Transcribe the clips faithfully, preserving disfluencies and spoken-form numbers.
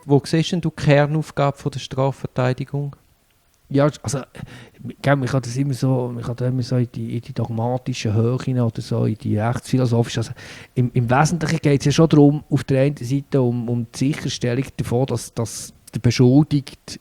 wo siehst du die Kernaufgabe von der Strafverteidigung? Ja, also, gell, man kann das immer so, man kann da immer so in die, in die dogmatischen Höhen oder so, in die rechtsphilosophischen. Also, im, im Wesentlichen geht es ja schon darum, auf der einen Seite um, um die Sicherstellung davon, dass, dass der Beschuldigte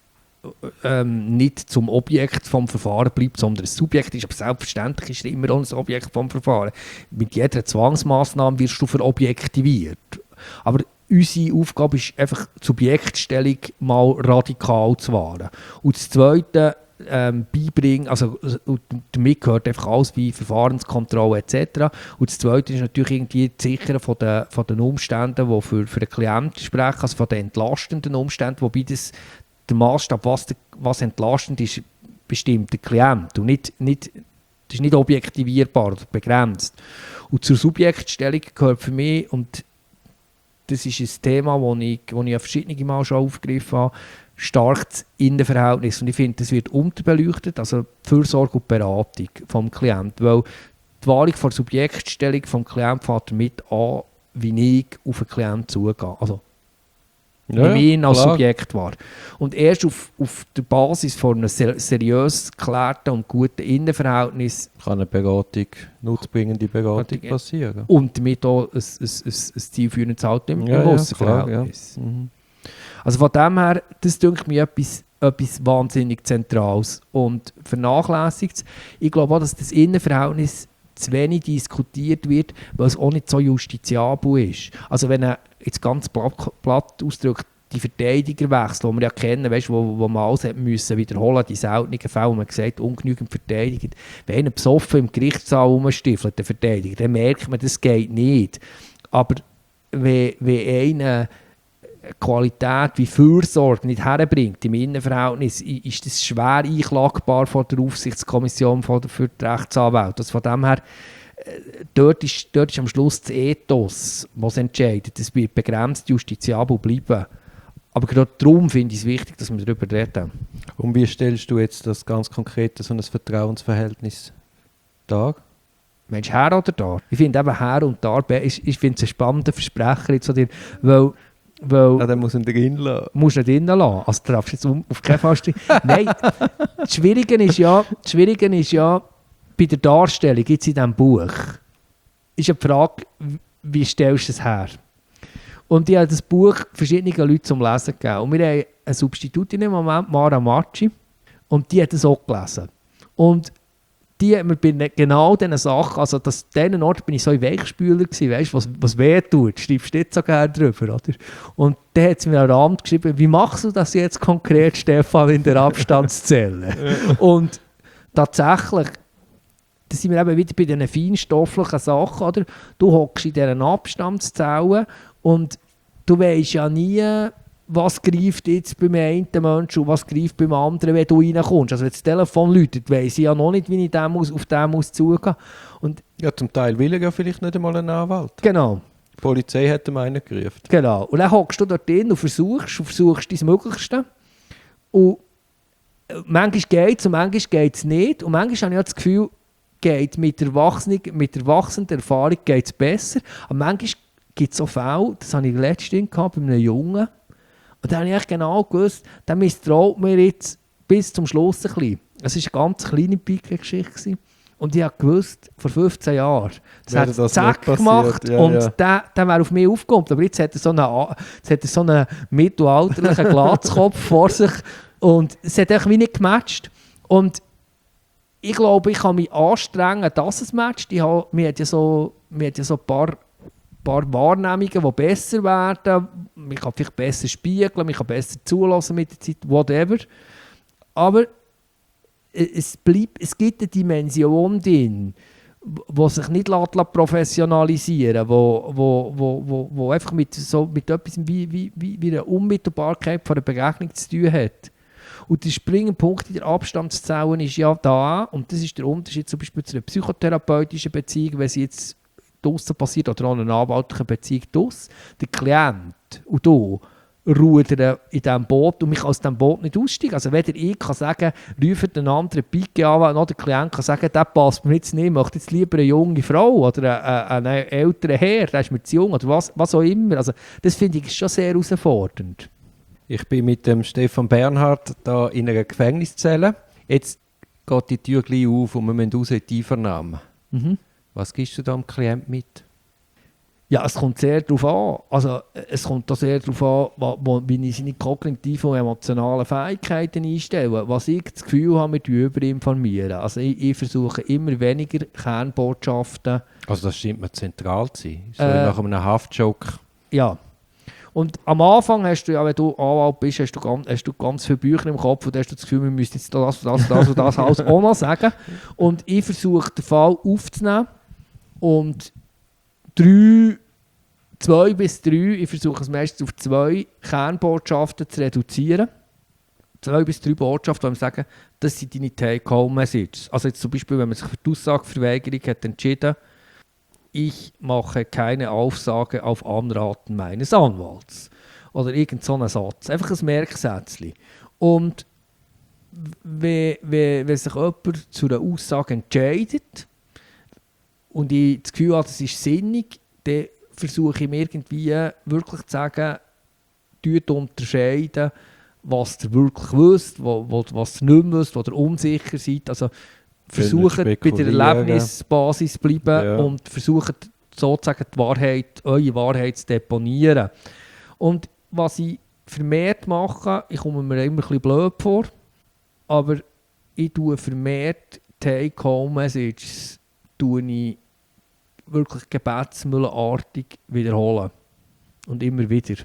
ähm, nicht zum Objekt vom Verfahren bleibt, sondern ein Subjekt ist. Aber selbstverständlich ist er immer auch ein Objekt vom Verfahren. Mit jeder Zwangsmaßnahme wirst du verobjektiviert. Aber unsere Aufgabe ist einfach, die Subjektstellung mal radikal zu wahren. Und das Zweite, ähm, beibringen, also damit gehört einfach alles wie Verfahrenskontrolle et cetera. Und das Zweite ist natürlich irgendwie das Sichern von den, von den Umständen, die für, für den Klienten sprechen, also von den entlastenden Umständen, wobei das der Maßstab, was, was entlastend ist, bestimmt der Klient und nicht, nicht, das ist nicht objektivierbar oder begrenzt. Und zur Subjektstellung gehört für mich, und das ist ein Thema, das ich, das ich verschiedene Mal schon aufgegriffen habe, stark das Innenverhältnis. Und ich finde, das wird unterbeleuchtet, also die Fürsorge und die Beratung des Klienten. Weil die Wahrung der Subjektstellung des Klienten fängt damit an, wie ich auf den Klienten zugehe. Also, ja, wie ich ihn als klar. Subjekt war. Und erst auf, auf der Basis von einem ser- seriös geklärten und guten Innenverhältnis Kann eine Beratung, nutzbringende Beratung passieren. und damit auch ein, ein, ein, ein zielführendes Halten im Ja, ja, Aussenverhältnis. klar, ja. Mhm. Also von dem her, das denke mir etwas, etwas wahnsinnig Zentrales und vernachlässigt. Ich glaube auch, dass das Innenverhältnis zu wenig diskutiert wird, weil es auch nicht so justiziabel ist. Also wenn er jetzt ganz platt, platt ausdrückt, die Verteidigerwechsel, die wir ja kennen, weißt, wo, wo man alles hat müssen wiederholen, die seltenen Fälle, wo man gesagt ungenügend verteidigt. Wenn einer besoffen im Gerichtssaal rumstiefelt, der Verteidiger, dann merkt man, das geht nicht. Aber wenn, wenn einer Qualität wie Fürsorge nicht herbringt im Innenverhältnis, ist das schwer einklagbar vor der Aufsichtskommission für die Rechtsanwälte. Also von dem her, dort ist, dort ist am Schluss das Ethos, was entscheidet. Es wird begrenzt justiziabel bleiben. Aber gerade darum finde ich es wichtig, dass wir darüber reden. Und wie stellst du jetzt das ganz konkret so ein Vertrauensverhältnis dar? Meinst du Herr oder da? Ich finde eben Herr und da, ich, ich finde es ein spannender Versprecher jetzt von dir, weil Weil ja, dann muss ihn drin lassen. Musst du nicht drinnen lassen. Also du darfst jetzt um, auf keinen Fall stehen. Nein, das Schwierige ist ja, das Schwierige ist ja, bei der Darstellung jetzt in diesem Buch, ist ja die Frage, wie stellst du es her? Und ich habe das Buch verschiedenen Leuten zum Lesen gegeben. Und wir haben eine Substitutin im Moment, Mara Marci, und die hat es auch gelesen. Und die hat mir bei genau diesen Sachen, also dass an diesen Ort bin ich so ein Weichspüler gewesen, weißt, was, was weh tut, schreibst du nicht so gerne drüber, oder? Und dann hat sie mir an den Rand geschrieben, wie machst du das jetzt konkret, Stefan, in der Abstandszelle? Und tatsächlich, da sind wir eben wieder bei diesen feinstofflichen Sachen, oder? Du hockst in dieser Abstandszelle und du weisst ja nie, was greift jetzt beim einen Menschen und was greift beim anderen, wenn du reinkommst. Also wenn das Telefon läutet, weiss ich ja noch nicht, wie ich dem muss, auf den muss zugehen muss. Ja, zum Teil will er ja vielleicht nicht einmal einen Anwalt. Genau. Die Polizei hat ihm einen gerufen. Genau. Und dann hockst du dort drin und versuchst, und versuchst dein Möglichste. Und manchmal geht es und manchmal geht es nicht. Und manchmal habe ich das Gefühl, geht mit der mit der wachsenden Erfahrung geht es besser. Aber manchmal gibt es so Fälle, das habe ich letztens gehabt bei einem Jungen. Und dann habe ich genau gewusst, der misstraut mir jetzt bis zum Schluss ein bisschen. Es war eine ganz kleine Pike-Geschichte. Und ich habe gewusst, vor fünfzehn Jahren, das hat das zack gemacht ja, und ja. der, der wäre auf mich aufgekommen. Aber jetzt hat er so einen, jetzt hat er so einen mittelalterlichen Glatzkopf vor sich und es hat einfach wie nicht gematcht. Und ich glaube, ich kann mich anstrengen, dass es matcht. Ich habe, mir hat ja so, mir hat ja so ein paar paar Wahrnehmungen, die besser werden. Man kann vielleicht besser spiegeln, man kann besser zulassen mit der Zeit, whatever. Aber es, bleibt, es gibt eine Dimension drin, die sich nicht professionalisieren lässt, wo, wo, wo, wo, wo einfach mit, so, mit etwas wie, wie, wie, wie einer Unmittelbarkeit von einer Begegnung zu tun hat. Und der springende Punkt in der Abstandszelle ist ja da, und das ist der Unterschied zum Beispiel zu einer psychotherapeutischen Beziehung, wenn sie jetzt draussen passiert oder an einer anwaltlichen Beziehung draussen. Der Klient und du rudern in diesem Boot und mich aus diesem Boot nicht aussteigen. Also weder ich kann sagen, ruft einen anderen Pike an, noch der Klient kann sagen, der passt mir jetzt nicht, möchte jetzt lieber eine junge Frau oder einen, einen älteren Herr, der ist mir zu jung oder was, was auch immer. Also das finde ich schon sehr herausfordernd. Ich bin mit dem Stefan Bernhard da in einer Gefängniszelle. Jetzt geht die Tür gleich auf und wir müssen raus in die Einvernahme. Mhm. Was gibst du da dem Klient mit? Ja, es kommt sehr darauf an. Also, es kommt da sehr darauf an, wo, wo, wie ich seine kognitiven und emotionalen Fähigkeiten einstelle. Was ich das Gefühl habe, mit überinformieren. Also, ich, ich versuche immer weniger Kernbotschaften. Also das scheint mir zentral zu sein. So Äh, nach einem Haftjoke. Ja. Und am Anfang hast du ja, wenn du Anwalt bist, hast du ganz, hast du ganz viele Bücher im Kopf und hast du das Gefühl, wir müssen jetzt das, das, das und das alles auch noch sagen. Und ich versuche den Fall aufzunehmen und drei, zwei bis drei, ich versuche es meistens auf zwei Kernbotschaften zu reduzieren. Zwei bis drei Botschaften, die sagen, das sind deine Take-Home-Messages. Also jetzt zum Beispiel, wenn man sich für die Aussageverweigerung hat entschieden, ich mache keine Aussage auf Anraten meines Anwalts. Oder irgend so einen Satz. Einfach ein Merksätzchen. Und wenn, wenn, wenn sich jemand zu einer Aussage entscheidet und ich das Gefühl habe, das ist sinnig, dann versuche ich mir irgendwie wirklich zu sagen, zu unterscheiden, was ihr wirklich wisst, wo, wo, was ihr nicht mehr wisst, wo ihr unsicher seid. Also versucht bei der Erlebnisbasis zu bleiben ja. Und versucht sozusagen die Wahrheit, eure Wahrheit zu deponieren. Und was ich vermehrt mache, ich komme mir immer ein bisschen blöd vor, aber ich tue vermehrt Take-Home-Messages ich wirklich gebetsmühlenartig wiederholen. Und immer wieder.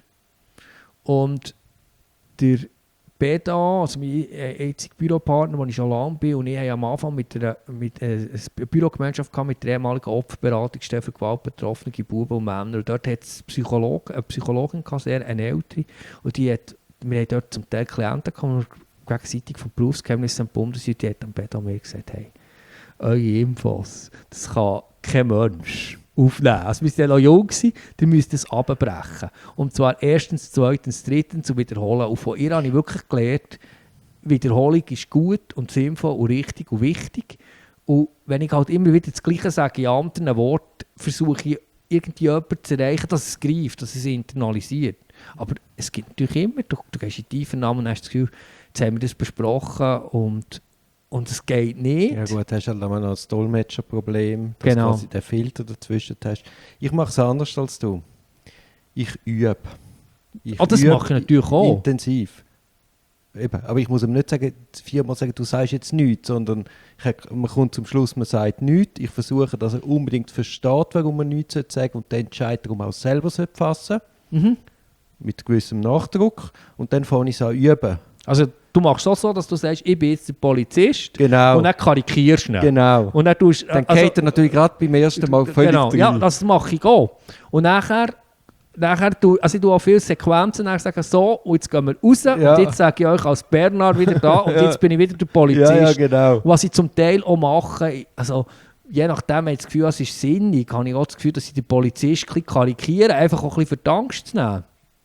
Und der Beda, also mein einziger Büropartner, wo ich schon lange bin, und ich habe am Anfang mit einer, mit einer Bürogemeinschaft gehabt, mit der ehemaligen Opferberatungsstelle für gewaltbetroffene Buben und Männer. Und dort hat es Psychologe, eine Psychologin gehabt, sehr eine ältere, und die hat, wir haben dort zum Teil Klienten gehabt, die gegenseitig vom Berufsgeheimnis entbunden sind, die hat am Beda mir gesagt, hey, eure Infos, das kann kein Mensch aufnehmen. Also wir waren noch jung, ihr müsst es abbrechen. Und zwar erstens, zweitens, drittens zu wiederholen. Und von ihr habe ich wirklich gelernt, Wiederholung ist gut und sinnvoll und richtig und wichtig. Und wenn ich halt immer wieder das Gleiche sage in anderen Worten, versuche ich irgendwie jemanden zu erreichen, dass es greift, dass es internalisiert. Aber es gibt natürlich immer, du, du gehst in die Einvernahme und hast das Gefühl, jetzt haben wir das besprochen und Und es geht nicht. Ja gut, hast halt immer noch das Dolmetscherproblem, dass genau. du quasi den Filter dazwischen hast. Ich mache es anders als du. Ich übe. Ich oh, das übe mache ich natürlich auch. Intensiv. Eben. Aber ich muss ihm nicht sagen, viermal sagen, du sagst jetzt nichts, sondern ich, man kommt zum Schluss, man sagt nichts. Ich versuche, dass er unbedingt versteht, warum man nichts sagen sollte und den Entscheidung auch selber fassen mhm. mit gewissem Nachdruck. Und dann fange ich es an üben. Also du machst es so, dass du sagst, ich bin jetzt der Polizist genau. und dann karikierst du ihn. Genau. Und dann tust, dann also, geht er natürlich gerade beim ersten Mal völlig genau, drin. Ja, das mache ich auch. Und nachher, nachher tu, also ich tue auch viele Sequenzen, dann sage so, und jetzt gehen wir raus ja. Und jetzt sage ich euch als Bernhard wieder da und ja. Jetzt bin ich wieder der Polizist. Ja, ja, genau. Was ich zum Teil auch mache, also je nachdem, wenn ich das Gefühl habe, es ist sinnig, habe ich auch das Gefühl, dass ich den Polizist ein bisschen karikiere, einfach auch ein bisschen für die Angst zu nehmen.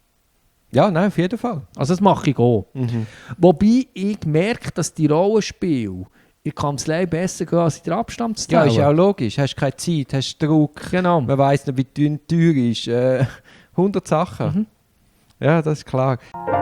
Ja, nein, auf jeden Fall. Also das mache ich auch. Mhm. Wobei ich merke, dass die Rollenspiele in der Kanzlei besser gehen als in der Abstandsstelle. Ja, ist ja auch logisch. Hast keine Zeit, hast Druck. Genau. Man weiss nicht, wie dünn die Tür ist. Äh, hundert Sachen. Mhm. Ja, das ist klar.